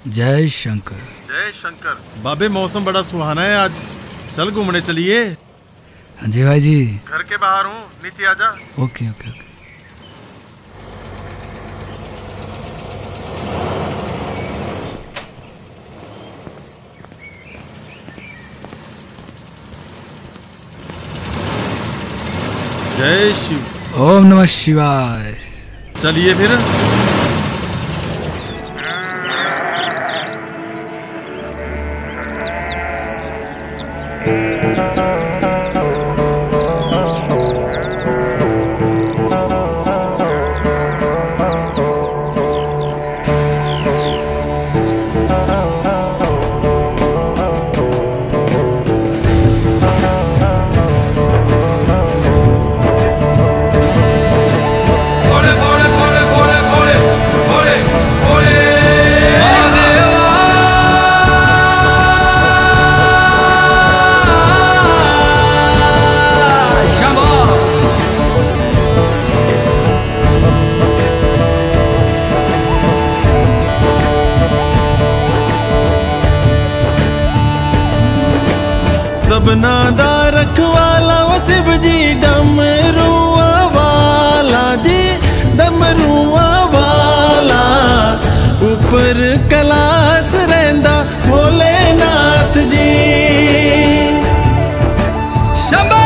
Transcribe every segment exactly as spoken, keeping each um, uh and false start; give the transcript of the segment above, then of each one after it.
जय शंकर। जय शंकर। बाबे मौसम बड़ा सुहाना है आज, चल घूमने चलिए। हाँ जी भाई जी। घर के बाहर हूँ, नीचे आजा। Okay okay okay. जय शिव। ओम नमः शिवाय। चलिए फिर। सबना दा रखवाला वो शिव जी, डमरुआ वाला जी, डमरुआ वाला। ऊपर कैलाश रहिंदा भोलेनाथ जी। शंभो।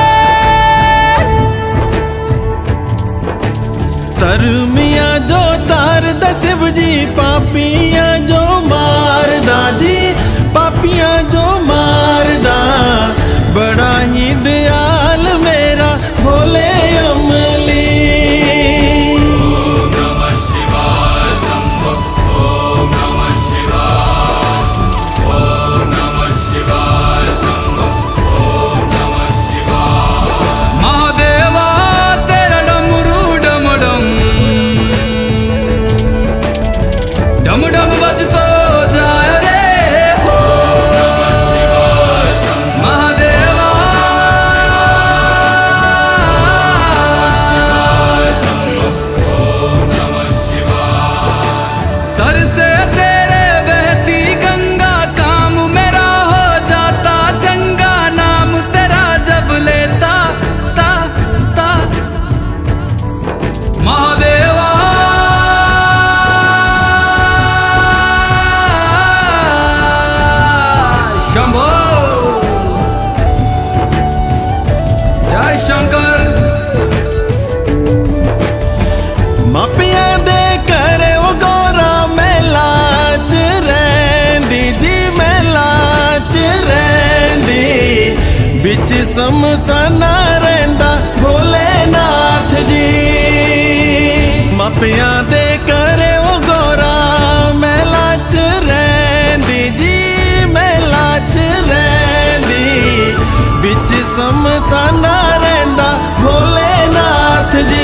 तरमिया जो तार दा शिव जी, पापिया जो मारदा जी, पापिया जो मारदा। बड़ा ही दयाल मेरा भोले अमली। ओम नमः शिवाय शंभो। ओम नमः शिवाय। ओम नमः शिवाय शंभो। ओम नमः शिवाय। महादेवा तेरा डमरू डम डम डम डम बजतो जाए रे। मापिया दे करे वो गौरा मेला च रहिंदी जी, मेला च रहिंदी। बिच समसाना रहिंदा भोलेनाथ जी। मापिया दे करे वो गौरा मेला च रहिंदी जी, मेला च रहिंदी। बिच समसाना रहिंदा भोलेनाथ जी।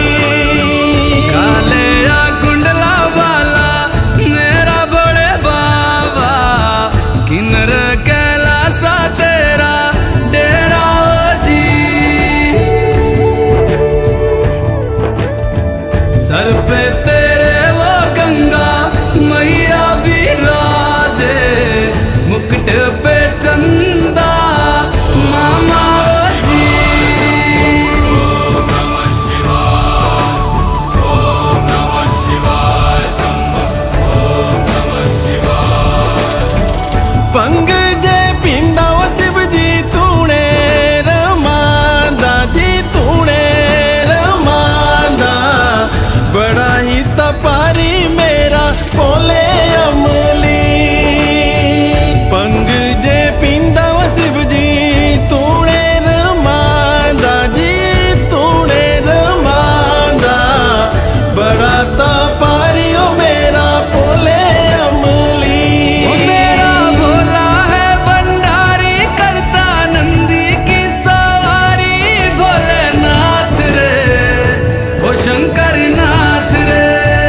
कालेया कुंडला वाला मेरा बड़े बाबा, किन्नर कैलासा तेरा डेरा जी। सर पे तेरे वो गंगा मैया विराजे, मुकुट पे चंदा मामा जी। ओम नमः शिवाय। ओम नमः शिवाय शंभो। ओम नमः शिवाय। पंग जे पींदा वो शिव जी, तूने रमांदा जी, तूने रमांदा। बड़ा ही तपारी मेरा भोले अमली। पंग जे पींदा वो शिव जी, तूने रमांदा जी, तूने रमांदा। बड़ा तपारी ओ मेरा भोले अमली। मेरा भोला है भंडारी, करता नंदी की सवारी। भोलेनाथ रे ओ शंकर नाथ रे।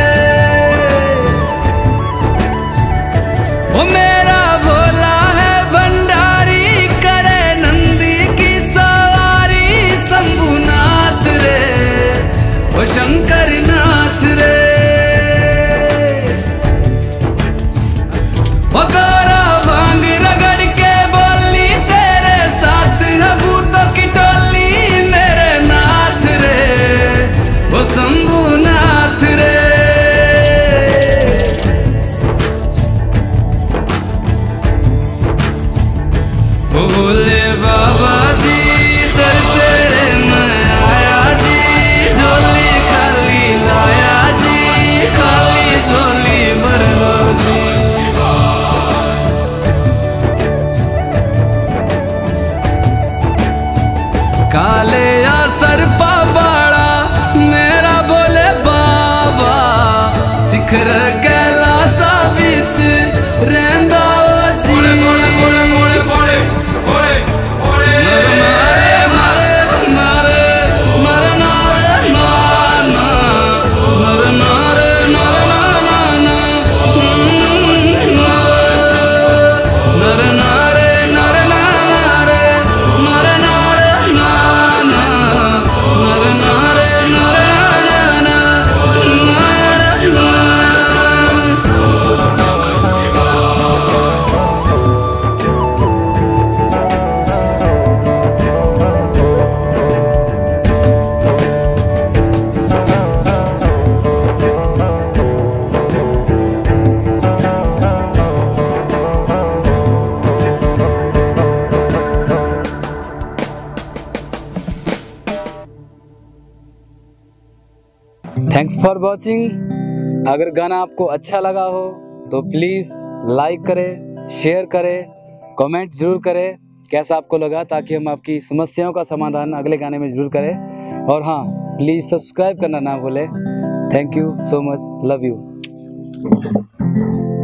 ओ मेरा भोला है भंडारी, करे नंदी की सवारी। शंभुनाथ रे ओ शंकर नाथ रे। अखर कैलासा बिच रहंदा ओ जी थैंक्स फॉर वॉचिंग। अगर गाना आपको अच्छा लगा हो तो प्लीज़ लाइक करें, शेयर करें, कमेंट जरूर करें कैसा आपको लगा, ताकि हम आपकी समस्याओं का समाधान अगले गाने में ज़रूर करें। और हाँ, प्लीज़ सब्सक्राइब करना ना भूलें। Thank you so much, love you.